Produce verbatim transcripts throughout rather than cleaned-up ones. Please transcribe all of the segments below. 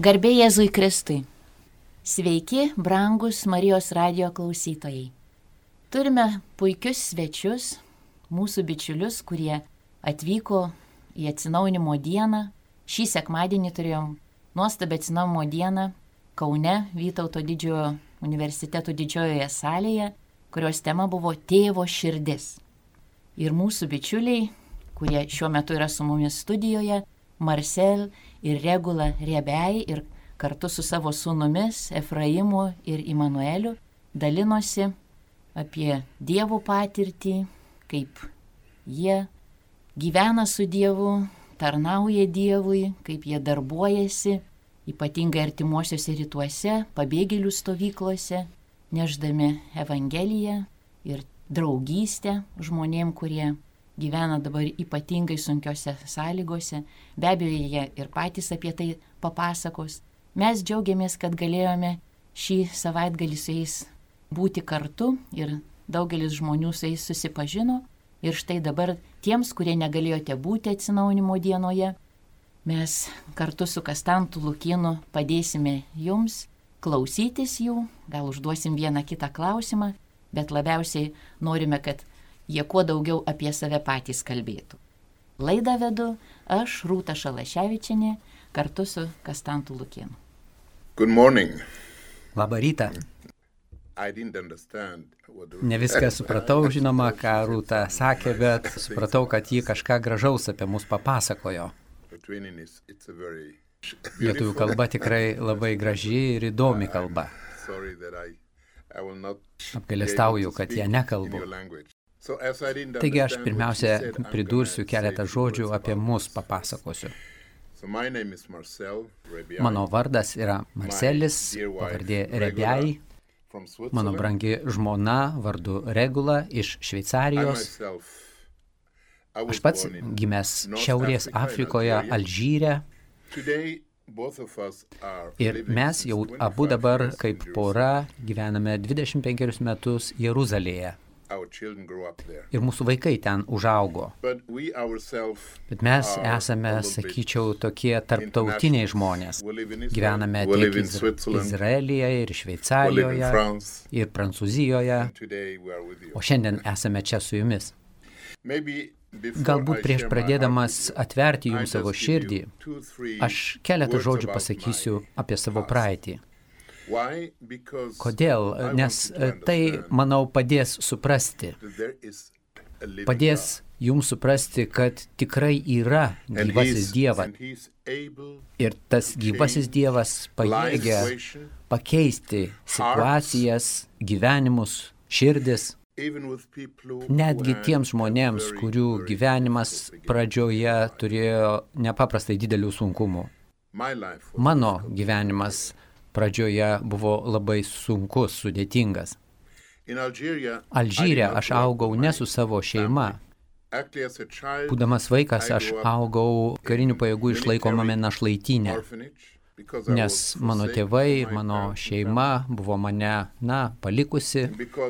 Garbė Jėzui Kristui. Sveiki, brangus Marijos radijo klausytojai. Turime puikius svečius, mūsų bičiulius, kurie atvyko į atsinaujinimo dieną. Šį sekmadienį turėjom nuostabią atsinaujinimo dieną Kaune, Vytauto didžiojo universiteto didžiojoje salėje, kurios tema buvo Tėvo širdis. Ir mūsų bičiuliai, kurie šiuo metu yra su mumis studijoje, Marcel ir Regula Riebiai, ir kartu su savo sūnumis Efraimu ir Imanueliu dalinosi apie Dievo patirtį, kaip jie gyvena su Dievu, tarnauja Dievui, kaip jie darbuojasi, ypatingai artimuosiuose rytuose, pabėgėlių stovyklose, nešdami Evangeliją ir draugystę žmonėm, kurie gyvena dabar ypatingai sunkiose sąlygose. Be abejo, jie ir patys apie tai papasakos. Mes džiaugiamės, kad galėjome šį savaitgalį su jais būti kartu ir daugelis žmonių su jais susipažino. Ir štai dabar tiems, kurie negalėjote būti atsinaujinimo dienoje, mes kartu su Kastantu Lukėnu padėsime jums klausytis jų, gal užduosim vieną kitą klausimą, bet labiausiai norime, kad jie kuo daugiau apie save patys kalbėtų. Laidą vedu aš, Rūta Šalaševičienė, kartu su Kastantu Lukėnu. Good morning. Labą rytą. Ne viską supratau, žinoma, ką Rūta sakė, bet supratau, kad ji kažką gražaus apie mus papasakojo. Lietuvių kalba tikrai labai graži ir įdomi kalba. Apgailestauju, kad ją nekalbu. Taigi aš pirmiausia pridursiu keletą žodžių apie mus papasakosiu. Mano vardas yra Marcelis, pavardė Riebiai. Mano brangi žmona vardu Regula iš Šveicarijos. Aš pats gimęs Šiaurės Afrikoje, Alžyre. Ir mes jau abu dabar kaip pora gyvename dvidešimt penkerius metus Jeruzalėje. Ir mūsų vaikai ten užaugo. Bet mes esame, sakyčiau, tokie tarptautiniai žmonės. Gyvename tiek Izraelyje ir Šveicarijoje ir Prancūzijoje, o šiandien esame čia su jumis. Galbūt prieš pradėdamas atverti jums savo širdį, aš keletą žodžių pasakysiu apie savo praeitį. Kodėl? Nes tai, manau, padės suprasti. Padės jums suprasti, kad tikrai yra gyvasis Dievas. Ir tas gyvasis Dievas pajėgia pakeisti situacijas, gyvenimus, širdis. Netgi tiems žmonėms, kurių gyvenimas pradžioje turėjo nepaprastai didelių sunkumų. Mano gyvenimas pradžioje buvo labai sunkus, sudėtingas. Alžyre aš augau ne su savo šeima. Būdamas vaikas aš augau karinių pajėgų išlaikomame našlaityne, nes mano tėvai ir mano šeima buvo mane, na, palikusi.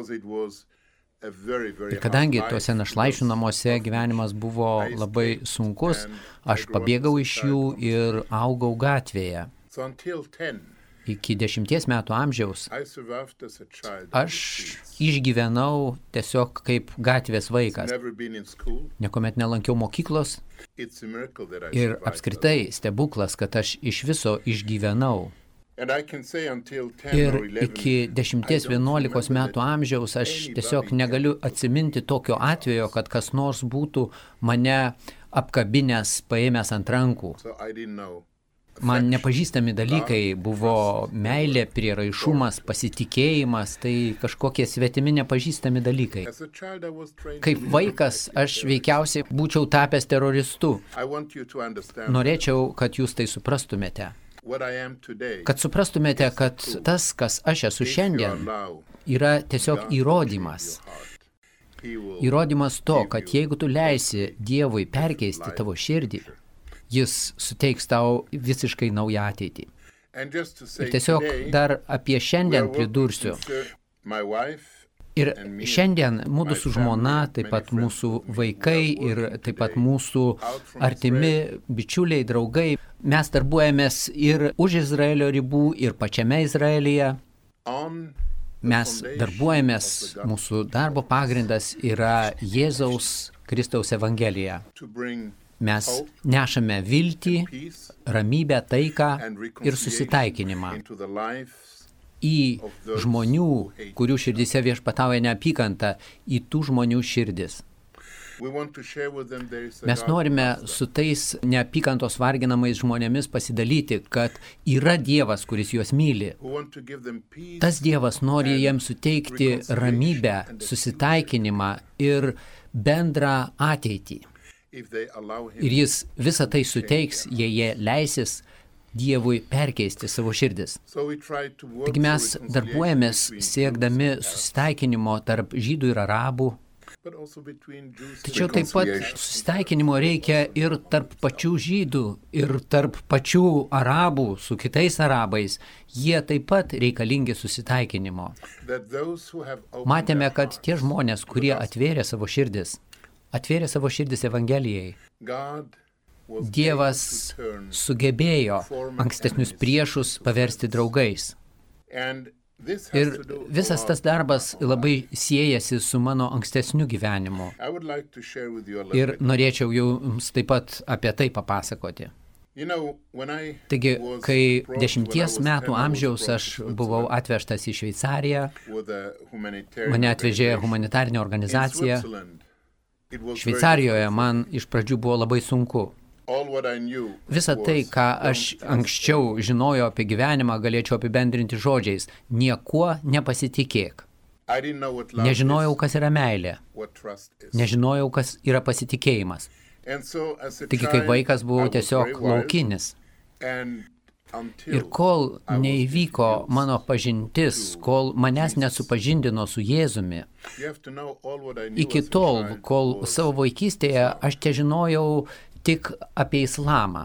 Ir kadangi tuose našlaičių namuose gyvenimas buvo labai sunkus, aš pabėgau iš jų ir augau gatvėje. Iki dešimties metų amžiaus aš išgyvenau tiesiog kaip gatvės vaikas. Niekuomet nelankiau mokyklos ir apskritai stebuklas, kad aš iš viso išgyvenau. Ir iki dešimties vienuolikos metų amžiaus aš tiesiog negaliu atsiminti tokio atvejo, kad kas nors būtų mane apkabinęs, paėmęs ant rankų. Man nepažįstami dalykai buvo meilė, prieraišumas, pasitikėjimas, tai kažkokie svetimi nepažįstami dalykai. Kaip vaikas aš veikiausiai būčiau tapęs teroristu. Norėčiau, kad jūs tai suprastumėte. Kad suprastumėte, kad tas, kas aš esu šiandien, yra tiesiog įrodymas. Įrodymas to, kad jeigu tu leisi Dievui perkeisti tavo širdį, Jis suteiks tau visiškai naują ateitį. Ir tiesiog dar apie šiandien pridursiu. Ir šiandien mūsų su žmona, taip pat mūsų vaikai ir taip pat mūsų artimi bičiuliai, draugai, mes darbuojamės ir už Izraelio ribų, ir pačiame Izraelyje. Mes darbuojamės, mūsų darbo pagrindas yra Jėzaus Kristaus Evangelija. Mes nešame viltį, ramybę, taiką ir susitaikinimą į žmonių, kurių širdyse viešpatauja neapykanta, į tų žmonių širdis. Mes norime su tais neapykantos varginamais žmonėmis pasidalyti, kad yra Dievas, kuris juos myli. Tas Dievas nori jiems suteikti ramybę, susitaikinimą ir bendrą ateitį. Ir jis visą tai suteiks, jei jie leisis Dievui perkeisti savo širdis. Taigi mes darbuojamės siekdami susitaikinimo tarp žydų ir arabų. Tačiau taip pat susitaikinimo reikia ir tarp pačių žydų, ir tarp pačių arabų su kitais arabais. Jie taip pat reikalingi susitaikinimo. Matėme, kad tie žmonės, kurie atvėrė savo širdis, atvėrė savo širdis Evangelijai, Dievas sugebėjo ankstesnius priešus paversti draugais. Ir visas tas darbas labai siejasi su mano ankstesniu gyvenimu. Ir norėčiau jums taip pat apie tai papasakoti. Taigi, kai dešimties metų amžiaus aš buvau atvežtas į Šveicariją, mane atvežė humanitarinė organizacija. Šveicarijoje man iš pradžių buvo labai sunku. Visą tai, ką aš anksčiau žinojau apie gyvenimą, galėčiau apibendrinti žodžiais: niekuo nepasitikėk. Nežinojau, kas yra meilė. Nežinojau, kas yra pasitikėjimas. Taigi, kaip vaikas buvau tiesiog laukinis. Ir kol neįvyko mano pažintis, kol manęs nesupažindino su Jėzumi, iki tol, kol savo vaikystėje aš težinojau tik apie islamą.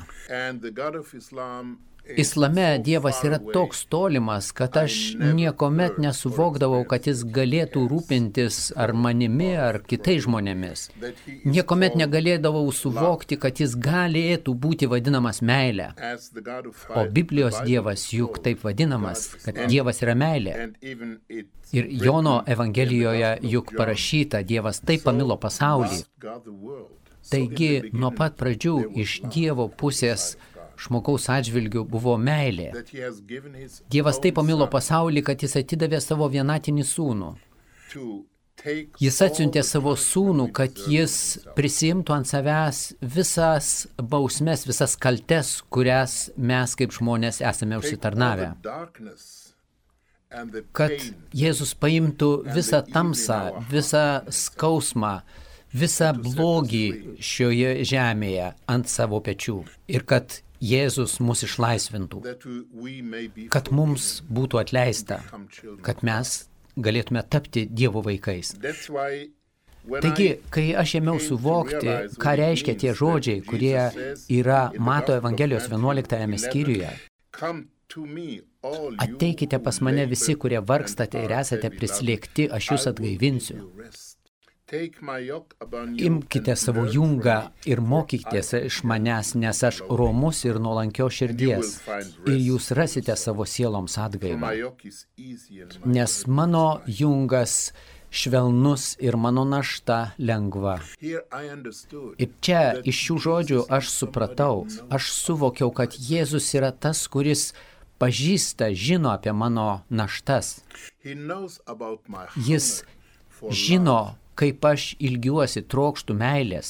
Islame Dievas yra toks tolimas, kad aš niekomet nesuvokdavau, kad jis galėtų rūpintis ar manimi, ar kitais žmonėmis. Niekomet negalėdavau suvokti, kad jis galėtų būti vadinamas meilė. O Biblijos Dievas juk taip vadinamas, kad Dievas yra meilė. Ir Jono Evangelijoje juk parašyta: Dievas taip pamilo pasaulį. Taigi, nuo pat pradžių iš Dievo pusės žmogaus atžvilgių buvo meilė. Dievas taip pamilo pasaulį, kad jis atidavė savo vienatinį sūnų. Jis atsiuntė savo sūnų, kad jis prisiimtų ant savęs visas bausmes, visas kaltes, kurias mes kaip žmonės esame užsitarnavę. Kad Jėzus paimtų visą tamsą, visą skausmą, visą blogį šioje žemėje ant savo pečių. Ir kad Jėzus mus išlaisvintų, kad mums būtų atleista, kad mes galėtume tapti Dievo vaikais. Taigi, kai aš ėmiau suvokti, ką reiškia tie žodžiai, kurie yra Mato Evangelijos vienuoliktajame skyriuje: ateikite pas mane visi, kurie vargstate ir esate prislėgti, aš jūs atgaivinsiu. Imkite savo jungą ir mokykitės iš manęs, nes aš romus ir nuolankio širdies, ir jūs rasite savo sieloms atgaivą. Nes mano jungas švelnus ir mano našta lengva. Ir čia iš šių žodžių aš supratau, aš suvokiau, kad Jėzus yra tas, kuris pažįsta, žino apie mano naštas. Jis žino, kaip aš ilgiuosi, trokštų meilės.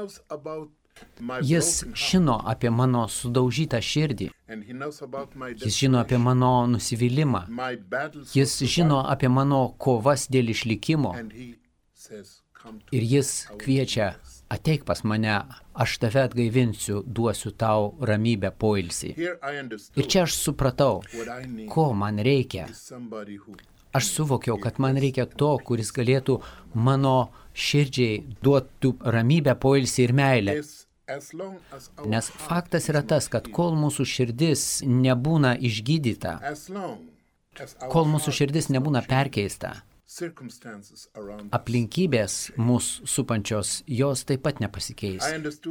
Jis žino apie mano sudaužytą širdį. Jis žino apie mano nusivylimą. Jis žino apie mano kovas dėl išlikimo. Ir jis kviečia: ateik pas mane, aš tave atgaivinsiu, duosiu tau ramybę, poilsį. Ir čia aš supratau, ko man reikia. Aš suvokiau, kad man reikia to, kuris galėtų mano širdžiai duotų ramybę, poilsį ir meilę. Nes faktas yra tas, kad kol mūsų širdis nebūna išgydyta, kol mūsų širdis nebūna perkeista, aplinkybės mūsų supančios, jos taip pat nepasikeis.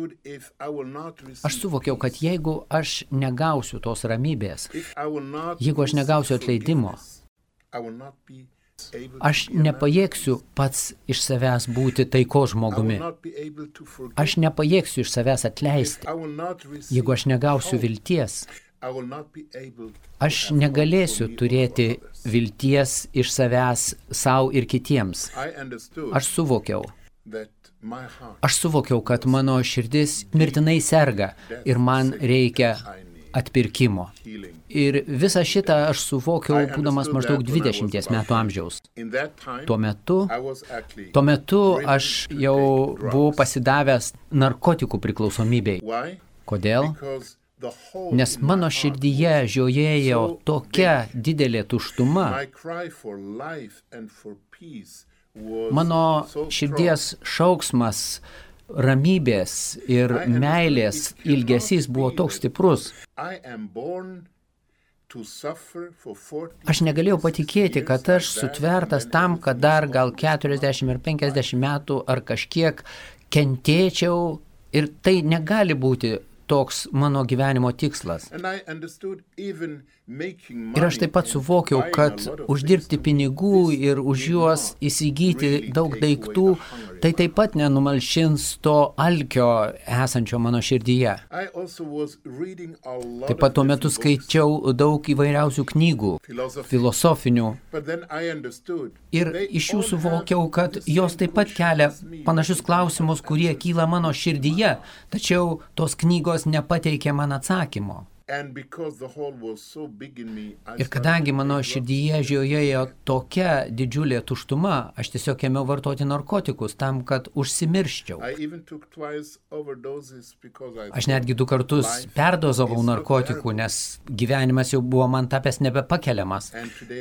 Aš suvokiau, kad jeigu aš negausiu tos ramybės, jeigu aš negausiu atleidimo, aš nepajėgsiu pats iš savęs būti taikos žmogumi. Aš nepajėgsiu iš savęs atleisti, jeigu aš negausiu vilties. Aš negalėsiu turėti vilties iš savęs savo ir kitiems. Aš suvokiau. Aš suvokiau, kad mano širdis mirtinai serga ir man reikia atpirkimo. Ir visą šitą aš suvokiau, būdamas maždaug dvidešimties metų amžiaus. Tuo metu, tuo metu aš jau buvau pasidavęs narkotikų priklausomybei. Kodėl? Nes mano širdyje žiojėjo tokia didelė tuštuma. Mano širdies šauksmas, ramybės ir meilės ilgesys buvo toks stiprus. Aš negalėjau patikėti, kad aš sutvertas tam, kad dar gal keturiasdešimt ar penkiasdešimt metų ar kažkiek kentėčiau ir tai negali būti toks mano gyvenimo tikslas. Ir aš taip pat suvokiau, kad uždirbti pinigų ir už juos įsigyti daug daiktų, tai taip pat nenumalšins to alkio esančio mano širdyje. Taip pat tuo metu skaičiau daug įvairiausių knygų, filosofinių. Ir iš jų suvokiau, kad jos taip pat kelia panašius klausimus, kurie kyla mano širdyje, tačiau tos knygos nepateikė man atsakymo. Ir kadangi mano širdyje žiojėjo tokia didžiulė tuštuma, aš tiesiog ėmiau vartoti narkotikus tam, kad užsimirščiau. Aš netgi du kartus perdozavau narkotikų, nes gyvenimas jau buvo man tapęs nebepakeliamas.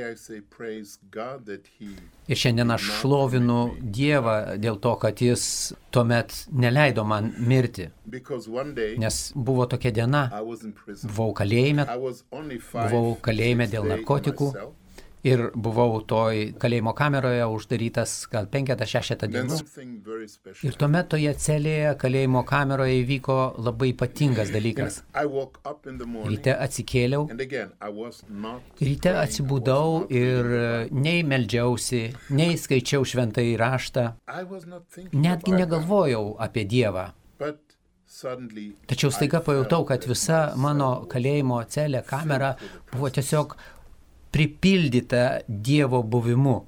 Ir šiandien aš šlovinu Dievą dėl to, kad jis tuomet neleido man mirti. Nes buvo tokia diena, buvau kalėjime, buvau kalėjime dėl narkotikų ir buvau toj kalėjimo kameroje uždarytas gal penketą šešetą dienų. Ir tuomet toje celėje kalėjimo kameroje įvyko labai ypatingas dalykas. Ryte atsikėliau, ryte atsibudau ir nei meldžiausi, nei skaičiau šventąjį raštą, netgi negalvojau apie Dievą. Tačiau staiga pajutau, kad visa mano kalėjimo celė kamera buvo tiesiog pripildyta Dievo buvimu.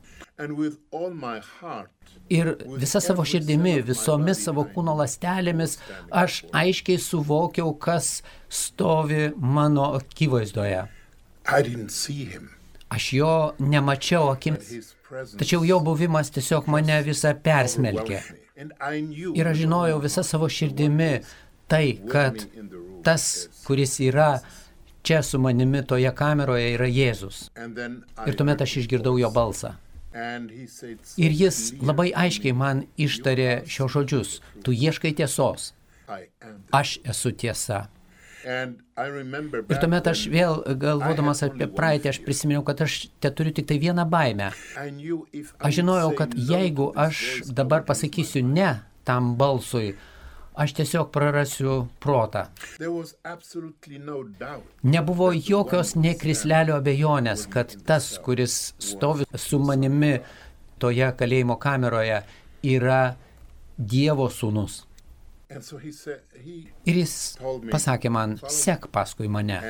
Ir visa savo širdimi, visomis savo kūno ląstelėmis aš aiškiai suvokiau, kas stovi mano akivaizdoje. Aš jo nemačiau akimis, tačiau jo buvimas tiesiog mane visą persmelkė. Ir aš žinojau visą savo širdimi tai, kad tas, kuris yra čia su manimi toje kameroje, yra Jėzus. Ir tuomet aš išgirdau jo balsą. Ir jis labai aiškiai man ištarė šios žodžius. Tu ieškai tiesos. Aš esu tiesa. Ir tuomet aš vėl, galvodamas apie praeitį, aš prisiminiau, kad aš te turiu tik tai vieną baimę. Aš žinojau, kad jeigu aš dabar pasakysiu ne tam balsui, aš tiesiog prarasiu protą. Nebuvo jokios nė krislelio abejonės, kad tas, kuris stovi su manimi toje kalėjimo kameroje, yra Dievo sūnus. Ir jis pasakė man, sek paskui mane.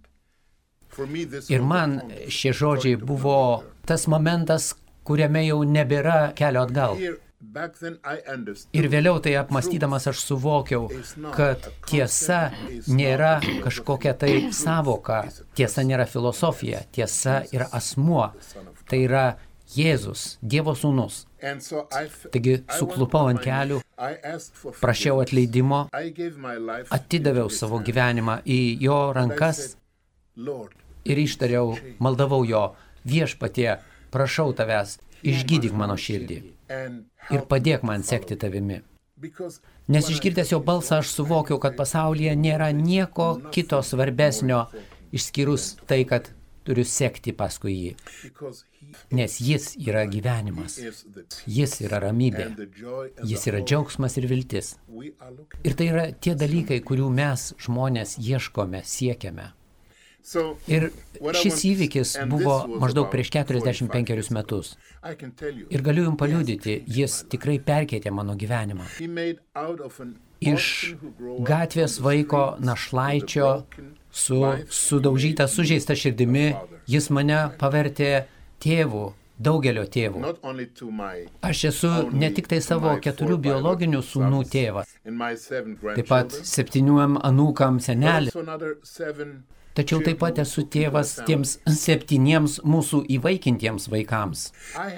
Ir man šie žodžiai buvo tas momentas, kuriame jau nebėra kelio atgal. Ir vėliau tai apmąstydamas aš suvokiau, kad tiesa nėra kažkokia tai sąvoka, tiesa nėra filosofija, tiesa yra asmuo, tai yra Jėzus, Dievo sūnus. Taigi suklupau ant kelių, prašiau atleidimo, atidaviau savo gyvenimą į jo rankas ir ištariau, maldavau jo, viešpatie, prašau tavęs, išgydyk mano širdį ir padėk man sekti tavimi. Nes išgirdęs jo balsą aš suvokiau, kad pasaulyje nėra nieko kito svarbesnio, išskyrus tai, kad turiu sekti paskui jį, nes jis yra gyvenimas, jis yra ramybė, jis yra džiaugsmas ir viltis. Ir tai yra tie dalykai, kurių mes žmonės ieškome, siekiame. Ir šis įvykis buvo maždaug prieš keturiasdešimt penkerius metus. Ir galiu jums paliudyti, jis tikrai perkeitė mano gyvenimą. Iš gatvės vaiko našlaičio su sudaužyta, sužeista širdimi, jis mane pavertė tėvu, daugelio tėvų. Aš esu ne tik tai savo keturių biologinių sūnų tėvas, taip pat septynių anūkam senelis. Tačiau taip pat esu tėvas tiems septyniems mūsų įvaikintiems vaikams.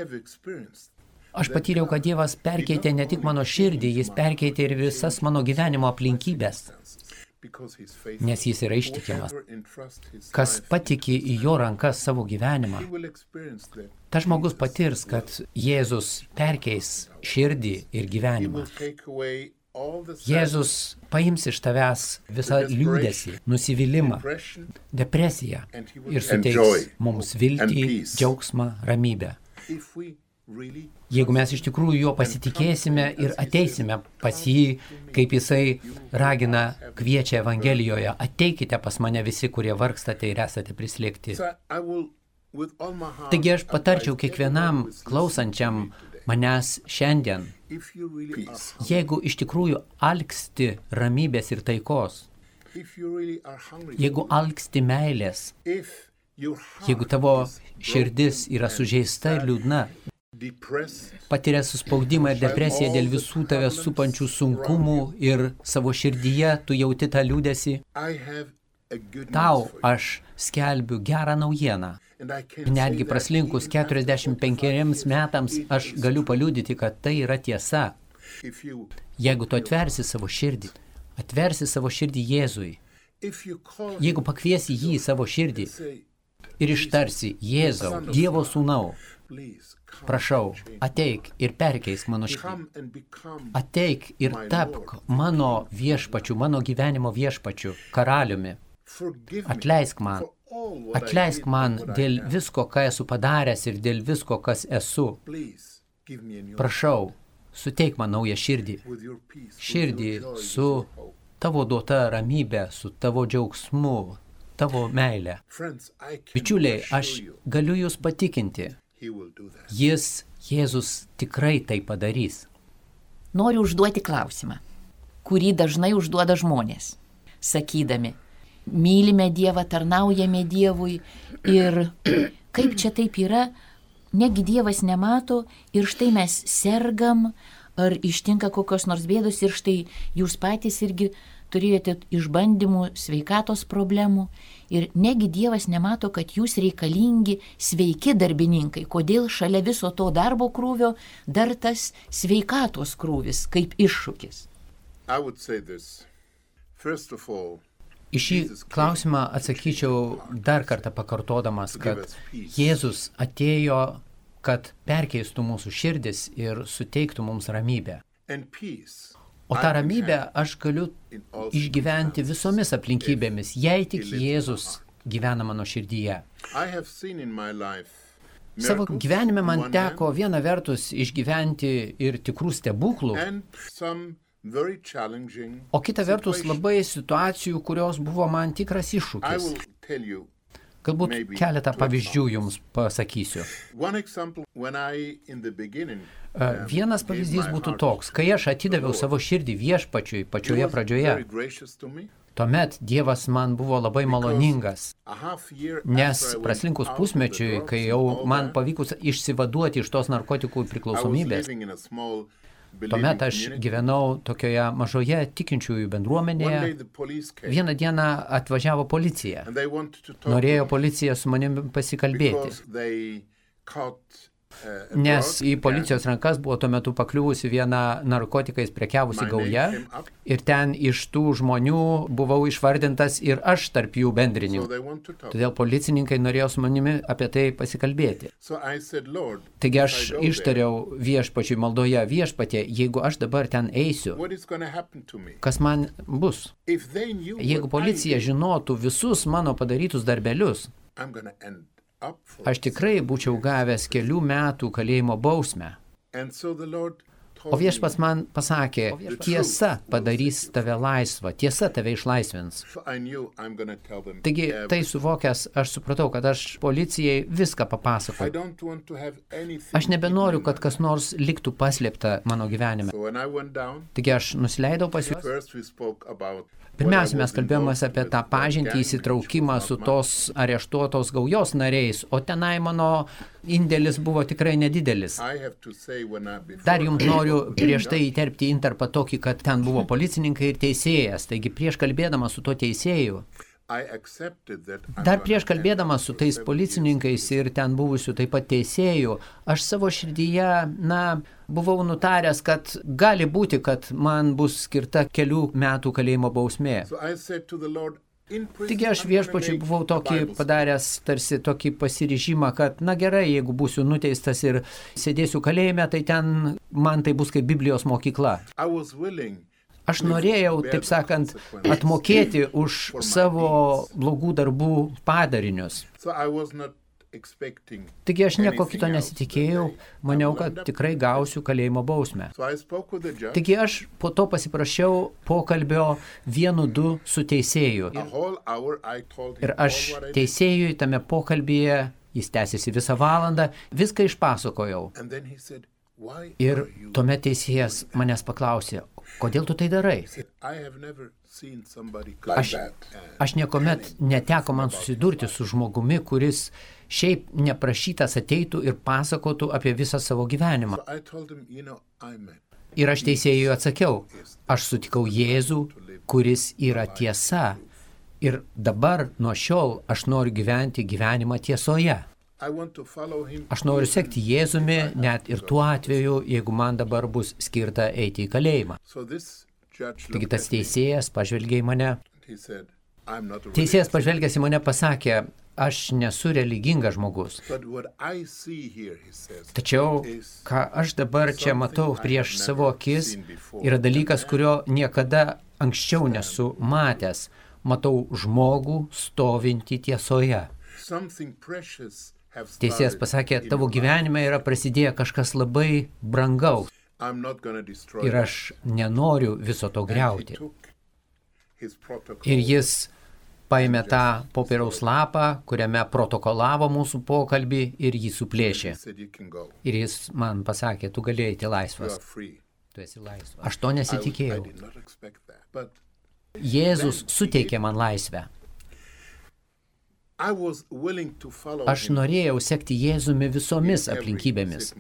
Aš patyriau, kad Dievas perkeitė ne tik mano širdį, jis perkeitė ir visas mano gyvenimo aplinkybės, nes jis yra ištikimas. Kas patiki į jo rankas savo gyvenimą, tas žmogus patirs, kad Jėzus perkeis širdį ir gyvenimą. Jėzus paims iš tavęs visą liūdesį, nusivylimą, depresiją ir suteiks mums viltį, džiaugsmą, ramybę. Jeigu mes iš tikrųjų jo pasitikėsime ir ateisime pas jį, kaip jisai ragina, kviečia Evangelijoje, ateikite pas mane visi, kurie vargstate ir esate prislėgti. Taigi aš patarčiau kiekvienam klausančiam manęs šiandien, jeigu iš tikrųjų alksti ramybės ir taikos, jeigu alksti meilės, jeigu tavo širdis yra sužeista ir liūdna, patiria suspaudimą ir depresiją dėl visų tave supančių sunkumų ir savo širdyje tu jauti tą liūdesį, tau aš skelbiu gerą naujieną. Netgi praslinkus keturiasdešimt penkeriems metams aš galiu paliudyti, kad tai yra tiesa. Jeigu tu atversi savo širdį, atversi savo širdį Jėzui, jeigu pakviesi jį į savo širdį ir ištarsi, Jėzau, Dievo sūnau, prašau, ateik ir perkeisk mano širdį. Ateik ir tapk mano viešpačiu, mano gyvenimo viešpačiu, karaliumi. Atleisk man. Atleisk man dėl visko, ką esu padaręs ir dėl visko, kas esu. Prašau, suteik man naują širdį. Širdį su tavo duota ramybė, su tavo džiaugsmu, tavo meilė. Bičiuliai, aš galiu jūs patikinti. Jis, Jėzus, tikrai tai padarys. Noriu užduoti klausimą, kurį dažnai užduoda žmonės, sakydami, mylime Dievą, tarnaujame Dievui ir kaip čia taip yra, negi Dievas nemato ir štai mes sergam, ar ištinka kokios nors bėdos ir štai jūs patys irgi turėjote išbandymų, sveikatos problemų ir negi Dievas nemato, kad jūs reikalingi sveiki darbininkai. Kodėl šalia viso to darbo krūvio dar tas sveikatos krūvis kaip iššūkis? Į šį klausimą atsakyčiau dar kartą pakartodamas, kad Jėzus atėjo, kad perkeistų mūsų širdis ir suteiktų mums ramybę. O tą ramybę aš galiu išgyventi visomis aplinkybėmis, jei tik Jėzus gyvena mano širdyje. Savo gyvenime man teko viena vertus išgyventi ir tikrų stebuklų, o kita vertus labai situacijų, kurios buvo man tikras iššūkis. Galbūt keletą pavyzdžių jums pasakysiu. Vienas pavyzdys būtų toks, kai aš atidaviau savo širdį viešpačiui pačioje pradžioje, tuomet Dievas man buvo labai maloningas, nes praslinkus pusmečiui, kai jau man pavykus išsivaduoti iš tos narkotikų priklausomybės, tuomet aš gyvenau tokioje mažoje tikinčiųjų bendruomenėje. Vieną dieną atvažiavo policija. Norėjo policija su manimi pasikalbėti. Nes į policijos rankas buvo tuo metu pakliuvusi viena narkotikais prekiavusi gauja ir ten iš tų žmonių buvau išvardintas ir aš tarp jų bendrininkų. Todėl policininkai norėjo su manimi apie tai pasikalbėti. Taigi aš ištariau viešpačiui maldoje, viešpatie, jeigu aš dabar ten eisiu, kas man bus? Jeigu policija žinotų visus mano padarytus darbelius, aš tikrai būčiau gavęs kelių metų kalėjimo bausmę. O viešpats man pasakė, tiesa padarys tave laisvą, tiesa tave išlaisvins. Taigi, tai suvokęs, aš supratau, kad aš policijai viską papasakoju. Aš nebenoriu, kad kas nors liktų paslėpta mano gyvenime. Taigi, aš nusileidau pas juos. Pirmiausia, mes kalbėjome apie tą pažintį įsitraukimą su tos areštuotos gaujos nariais, o tenai mano indėlis buvo tikrai nedidelis. Dar jums noriu prieš tai įterpti intarpą tokį, kad ten buvo policininkai ir teisėjas. Taigi prieš kalbėdama su tuo teisėju, dar prieš kalbėdama su tais policininkais ir ten buvusių taip pat teisėjų, aš savo širdyje, na, buvau nutaręs, kad gali būti, kad man bus skirta kelių metų kalėjimo bausmė. Taigi aš viešpačiui buvau tokį padaręs, tarsi tokį pasiryžimą, kad na gerai, jeigu būsiu nuteistas ir sėdėsiu kalėjime, tai ten man tai bus kaip Biblijos mokykla. Aš norėjau, taip sakant, atmokėti už savo blogų darbų padarinius. Taigi aš nieko kito nesitikėjau, maniau, kad tikrai gausiu kalėjimo bausmę. Taigi aš po to pasiprašiau pokalbio vienu du su teisėju. Ir aš teisėjui tame pokalbyje, jis tęsiasi visą valandą, viską išpasakojau. Ir tuomet teisėjas manęs paklausė, kodėl tu tai darai? Aš, aš niekuomet neteko man susidurti su žmogumi, kuris šiaip neprašytas ateitų ir pasakotų apie visą savo gyvenimą. Ir aš teisėjui atsakiau, aš sutikau Jėzų, kuris yra tiesa. Ir dabar nuo šiol aš noriu gyventi gyvenimą tiesoje. Aš noriu sekti Jėzumi, net ir tuo atveju, jeigu man dabar bus skirta eiti į kalėjimą. Taigi tas teisėjas pažvelgė į mane. Teisėjas pažvelgęs į mane pasakė, aš nesu religingas žmogus. Tačiau, ką aš dabar čia matau prieš savo akis, yra dalykas, kurio niekada anksčiau nesu matęs. Matau žmogų stovintį tiesoje. Teisėjas pasakė, tavo gyvenime yra prasidėję kažkas labai brangaus ir aš nenoriu viso to griauti. Ir jis paėmė tą popieriaus lapą, kuriame protokolavo mūsų pokalbį ir jį suplėšė. Ir jis man pasakė, tu gali eiti laisvas. Tu esi laisvas. Aš to nesitikėjau. Jėzus suteikė man laisvę. Aš norėjau sekti Jėzumi visomis aplinkybėmis.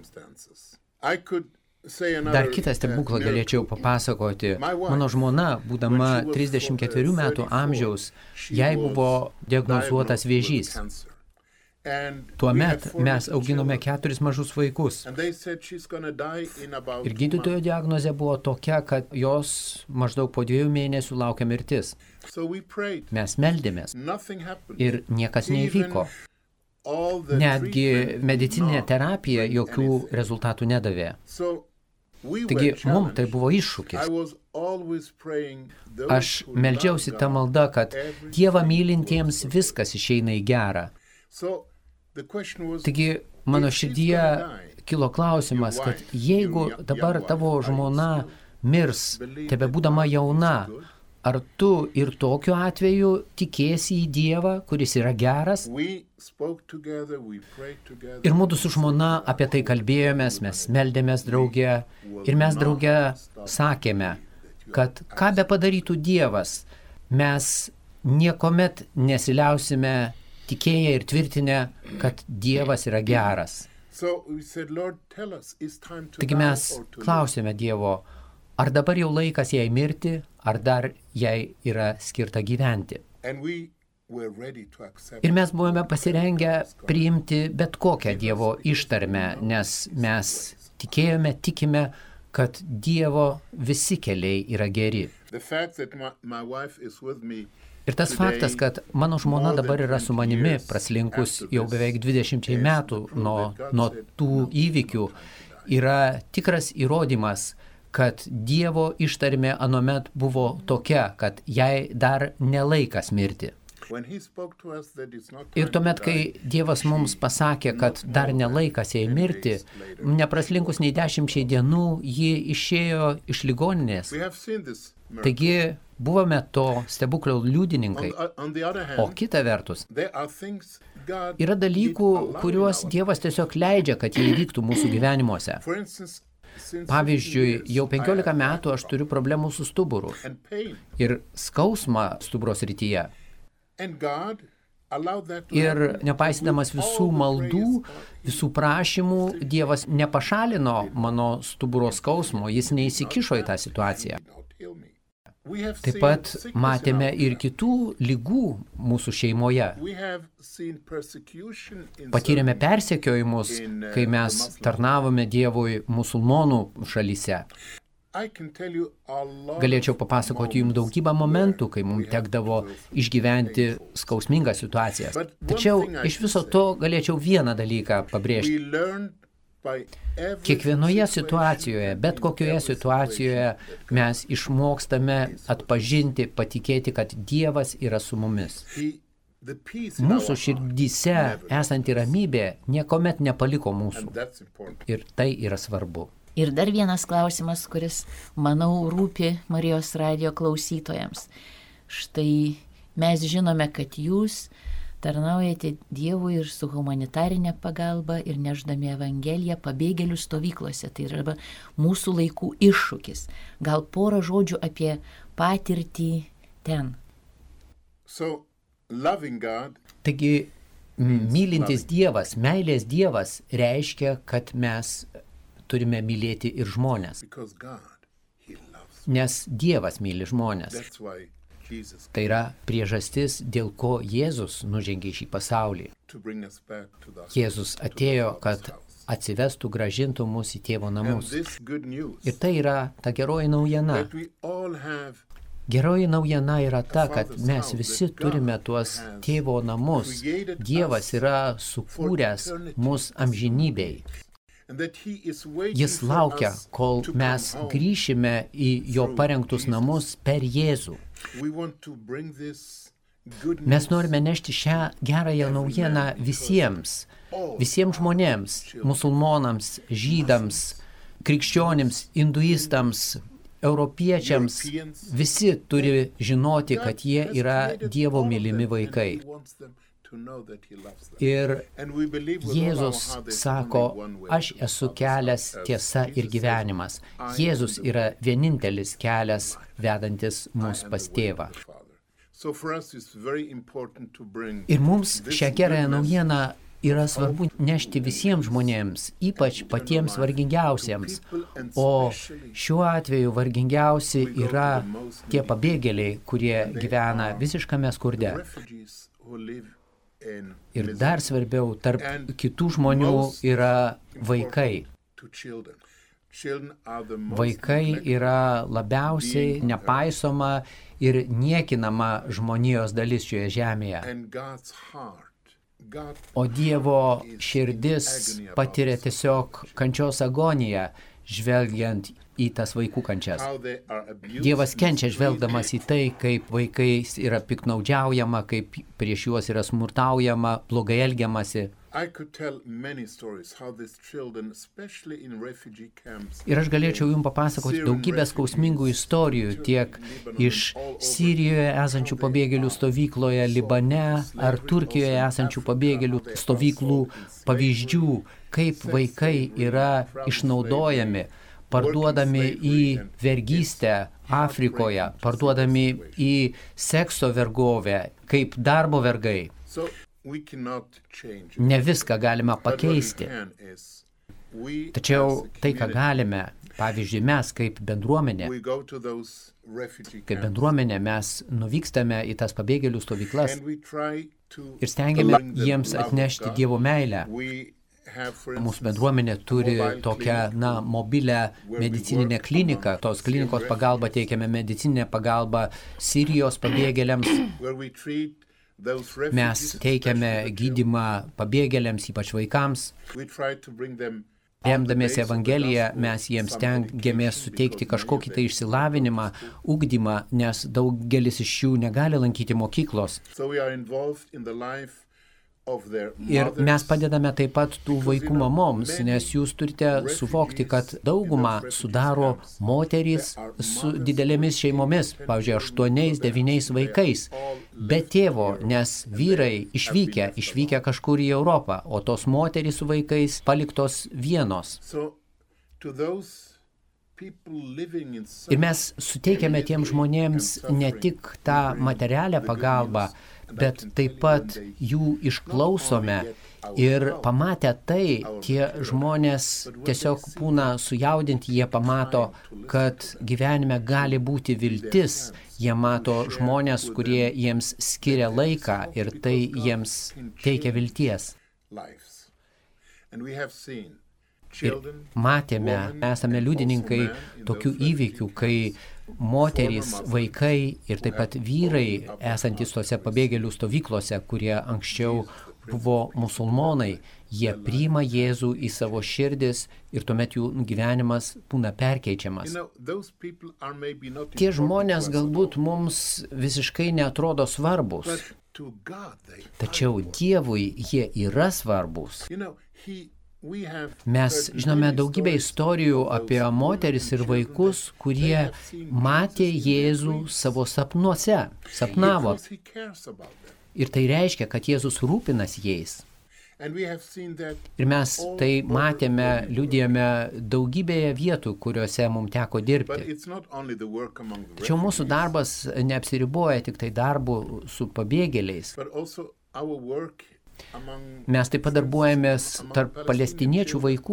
Dar kitą stebuklą galėčiau papasakoti. Mano žmona, būdama trisdešimt ketverių metų amžiaus, jai buvo diagnozuotas vėžys. Tuomet mes auginome keturis mažus vaikus. Ir gydytojo diagnozė buvo tokia, kad jos maždaug po dviejų mėnesių laukia mirtis. Mes meldėmės ir niekas neįvyko. Netgi medicininė terapija jokių rezultatų nedavė. Taigi, mums tai buvo iššūkis. Aš meldžiausi tą maldą, kad Dievą mylintiems viskas išeina į gerą. Taigi, mano širdyje kilo klausimas, kad jeigu dabar tavo žmona mirs, tebe būdama jauna, ar tu ir tokiu atveju tikėsi į Dievą, kuris yra geras? Ir mūdu su žmona apie tai kalbėjomės, mes meldėmės drauge ir mes drauge sakėme, kad ką be padarytų Dievas, mes niekomet nesiliausime tikėję ir tvirtinę, kad Dievas yra geras. Taigi mes klausėme Dievo, ar dabar jau laikas jai mirti, ar dar jai yra skirta gyventi. Ir mes buvome pasirengę priimti bet kokią Dievo ištarmę, nes mes tikėjome, tikime, kad Dievo visi keliai yra geri. Ir tas faktas, kad mano žmona dabar yra su manimi, praslinkus jau beveik dvidešimt metų nuo, nuo tų įvykių, yra tikras įrodymas, kad Dievo ištarmė anuomet buvo tokia, kad jai dar nelaikas mirti. Ir tuomet, kai Dievas mums pasakė, kad dar nelaikas jai mirti, nepraslinkus nei dešimčiai dienų, ji išėjo iš ligoninės. Taigi buvome to stebuklio liudininkai. O kita vertus, yra dalykų, kuriuos Dievas tiesiog leidžia, kad jie įvyktų mūsų gyvenimuose. Pavyzdžiui, jau penkiolika metų aš turiu problemų su stuburu ir skausmą stuburo srityje. Ir nepaisydamas visų maldų, visų prašymų, Dievas nepašalino mano stuburo skausmo, jis neįsikišo į tą situaciją. Taip pat matėme ir kitų ligų mūsų šeimoje. Patyrėme persekiojimus, kai mes tarnavome Dievui musulmonų šalyse. Galėčiau papasakoti jums daugybę momentų, kai mums tekdavo išgyventi skausmingas situacijas. Tačiau iš viso to galėčiau vieną dalyką pabrėžti. Kiekvienoje situacijoje, bet kokioje situacijoje mes išmokstame atpažinti, patikėti, kad Dievas yra su mumis. Mūsų širdyse esanti ramybė niekuomet nepaliko mūsų. Ir tai yra svarbu. Ir dar vienas klausimas, kuris, manau, rūpi Marijos radijo klausytojams. Štai mes žinome, kad jūs tarnaujate Dievui ir su humanitarinė pagalba ir neždami Evangeliją pabėgėlių stovyklose. Tai yra mūsų laikų iššūkis. Gal porą žodžių apie patirtį ten. So, God, Taigi, mylintis Dievas, meilės Dievas reiškia, kad mes turime mylėti ir žmonės. Nes Dievas myli žmonės. Tai yra priežastis, dėl ko Jėzus nužengė šį pasaulį. Jėzus atėjo, kad atsivestų, grąžintų mus į tėvo namus. Ir tai yra ta geroji naujiena. Geroji naujiena yra ta, kad mes visi turime tuos tėvo namus. Dievas yra sukūręs mus amžinybei. Jis laukia, kol mes grįšime į jo parengtus namus per Jėzų. Mes norime nešti šią gerąją naujieną visiems, visiems žmonėms, musulmonams, žydams, krikščionims, hinduistams, europiečiams. Visi turi žinoti, kad jie yra Dievo mylimi vaikai. Ir Jėzus sako, aš esu kelias, tiesa ir gyvenimas. Jėzus yra vienintelis kelias, vedantis mus pas tėvą. Ir mums šią gerąją naujieną yra svarbu nešti visiems žmonėms, ypač patiems vargingiausiems. O šiuo atveju vargingiausi yra tie pabėgėliai, kurie gyvena visiškame skurde. Ir dar svarbiau, tarp kitų žmonių yra vaikai. Vaikai yra labiausiai nepaisoma ir niekinama žmonijos dalis šioje žemėje. O Dievo širdis patiria tiesiog kančios agoniją, žvelgiant į tas vaikų kančias. Dievas kenčia žvelgdamas į tai, kaip vaikais yra piknaudžiaujama, kaip prieš juos yra smurtaujama, blogai elgiamasi. Ir aš galėčiau jums papasakoti daugybę skausmingų istorijų tiek iš Sirijoje esančių pabėgėlių stovykloje, Libane ar Turkijoje esančių pabėgėlių stovyklų pavyzdžių, kaip vaikai yra išnaudojami, parduodami į vergystę Afrikoje, parduodami į sekso vergovę, kaip darbo vergai. Ne viską galima pakeisti. Tačiau tai, ką galime, pavyzdžiui, mes kaip bendruomenė, kaip bendruomenė mes nuvykstame į tas pabėgėlių stovyklas ir stengiame jiems atnešti Dievo meilę. Mūsų bendruomenė turi tokią, na, mobilę medicininę kliniką. Tos klinikos pagalba teikiame medicininę pagalbą Sirijos pabėgėliams. Mes teikiame gydymą pabėgėliams, ypač vaikams. Remdamiesi Evangeliją, mes jiems stengiamės suteikti kažkokį tai išsilavinimą, ugdymą, nes daugelis iš jų negali lankyti mokyklos. Ir mes padedame taip pat tų vaikų mamoms, nes jūs turite suvokti, kad daugumą sudaro moterys su didelėmis šeimomis, pavyzdžiui, aštuoniais, devyniais vaikais, be tėvo, nes vyrai išvykę, išvykę kažkur į Europą, o tos moterys su vaikais paliktos vienos. Ir mes suteikiame tiems žmonėms ne tik tą materialią pagalbą, bet taip pat jų išklausome ir pamatę tai, tie žmonės tiesiog būna sujaudinti, jie pamato, kad gyvenime gali būti viltis, jie mato žmonės, kurie jiems skiria laiką ir tai jiems teikia vilties. Ir matėme, esame liudininkai tokių įvykių, kai moterys, vaikai ir taip pat vyrai, esantys tose pabėgėlių stovyklose, kurie anksčiau buvo musulmonai, jie priima Jėzų į savo širdis ir tuomet jų gyvenimas būna perkeičiamas. Tie žmonės galbūt mums visiškai neatrodo svarbus, tačiau Dievui jie yra svarbus. Mes žinome daugybę istorijų apie moteris ir vaikus, kurie matė Jėzų savo sapnuose, sapnavo. Ir tai reiškia, kad Jėzus rūpinasi jais. Ir mes tai matėme, liudijame daugybėje vietų, kuriuose mums teko dirbti. Tačiau mūsų darbas neapsiriboja tik tai darbu su pabėgėliais. Mes taip pat darbuojamės tarp palestiniečių vaikų.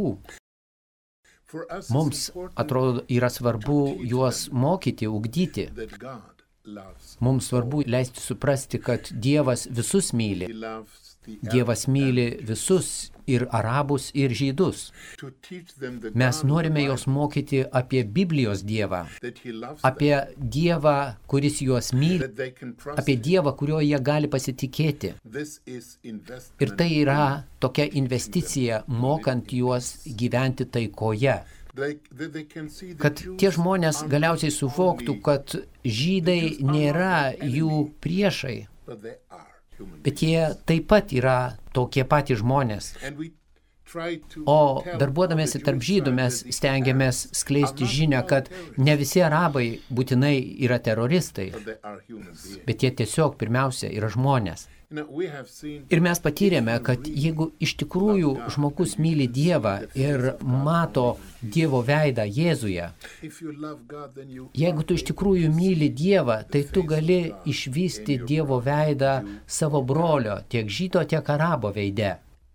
Mums, atrodo, yra svarbu juos mokyti, ugdyti. Mums svarbu leisti suprasti, kad Dievas visus myli. Dievas myli visus, ir arabus, ir žydus. Mes norime juos mokyti apie Biblijos Dievą, apie Dievą, kuris juos myli, apie Dievą, kuriuo jie gali pasitikėti. Ir tai yra tokia investicija, mokant juos gyventi taikoje. Kad tie žmonės galiausiai suvoktų, kad žydai nėra jų priešai, bet jie taip pat yra tokie patys žmonės. O darbuodamėsi tarp žydų mes stengiamės skleisti žinią, kad ne visi arabai būtinai yra teroristai, bet jie tiesiog pirmiausia yra žmonės. Ir mes patyrėme, kad jeigu iš tikrųjų žmogus myli Dievą ir mato Dievo veidą Jėzuje, jeigu tu iš tikrųjų myli Dievą, tai tu gali išvysti Dievo veidą savo brolio, tiek žydo, tiek arabo veide.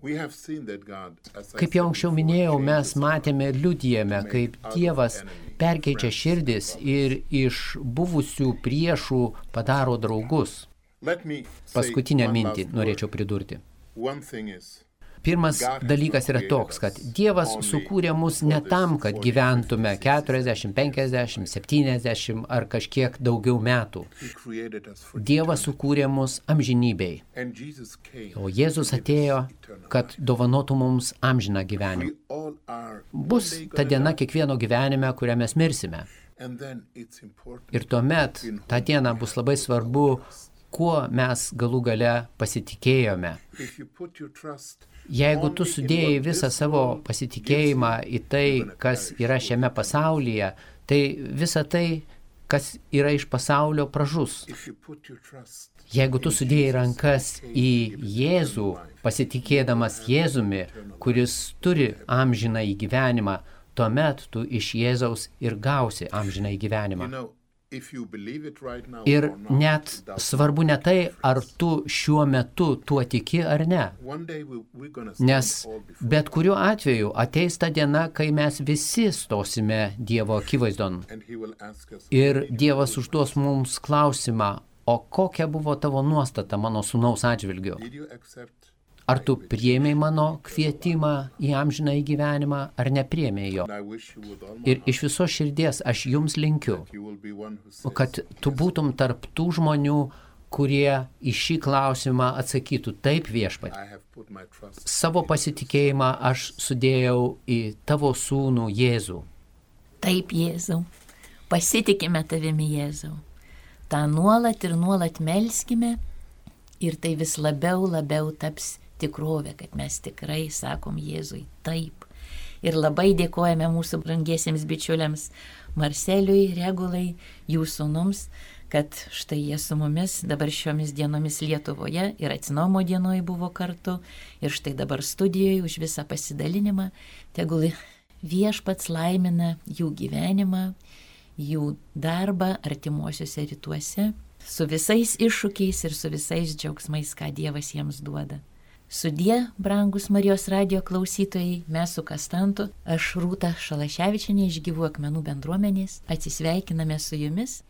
Kaip jau anksčiau minėjau, mes matėme ir liudijame, kaip Dievas perkeičia širdis ir iš buvusių priešų padaro draugus. Paskutinę mintį norėčiau pridurti. Pirmas dalykas yra toks, kad Dievas sukūrė mus ne tam, kad gyventume keturiasdešimt, penkiasdešimt, septyniasdešimt ar kažkiek daugiau metų. Dievas sukūrė mus amžinybei. O Jėzus atėjo, kad dovanotų mums amžiną gyvenimą. Bus ta diena kiekvieno gyvenime, kurią mes mirsime. Ir tuomet tą dieną bus labai svarbu, kuo mes galų gale pasitikėjome. Jeigu tu sudėjai visą savo pasitikėjimą į tai, kas yra šiame pasaulyje, tai visa tai, kas yra iš pasaulio, pražus. Jeigu tu sudėjai rankas į Jėzų, pasitikėdamas Jėzumi, kuris turi amžiną į gyvenimą, tuomet tu iš Jėzaus ir gausi amžiną į gyvenimą. Ir net svarbu ne tai, ar tu šiuo metu tuo tiki ar ne. Nes bet kuriuo atveju ateis ta diena, kai mes visi stosime Dievo akivaizdon. Ir Dievas užduos mums klausimą, o kokia buvo tavo nuostata mano sūnaus atžvilgiu? Ar tu priėmei mano kvietimą į amžiną į gyvenimą, ar nepriėmei jo? Ir iš viso širdies aš jums linkiu, kad tu būtum tarp tų žmonių, kurie į šį klausimą atsakytų taip, Viešpatie. Savo pasitikėjimą aš sudėjau į tavo sūnų Jėzų. Taip, Jėzau, pasitikime tavimi, Jėzau. Ta nuolat ir nuolat melskime ir tai vis labiau, labiau taps tikrovė, kad mes tikrai sakom Jėzui taip. Ir labai dėkojame mūsų brangiesiems bičiuliams Marceliui, Regulai, jų sūnums, kad štai jie su mumis dabar šiomis dienomis Lietuvoje ir Atsinaujinimo dienoj buvo kartu ir štai dabar studijoje už visą pasidalinimą. Tegul Viešpats laimina jų gyvenimą, jų darbą artimuosiuose rytuose, su visais iššūkiais ir su visais džiaugsmais, ką Dievas jiems duoda. Sudie, brangus Marijos radijo klausytojai, mes su Kastantu, aš Rūta Šalaševičienė iš Gyvų akmenų bendruomenės, atsisveikiname su jumis